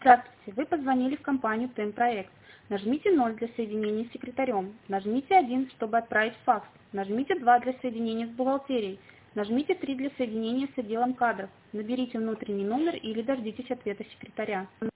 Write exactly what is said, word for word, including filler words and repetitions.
Здравствуйте, вы позвонили в компанию ТЭМ-проект. Нажмите ноль для соединения с секретарем. Нажмите один, чтобы отправить факс. Нажмите два для соединения с бухгалтерией. Нажмите три для соединения с отделом кадров. Наберите внутренний номер или дождитесь ответа секретаря.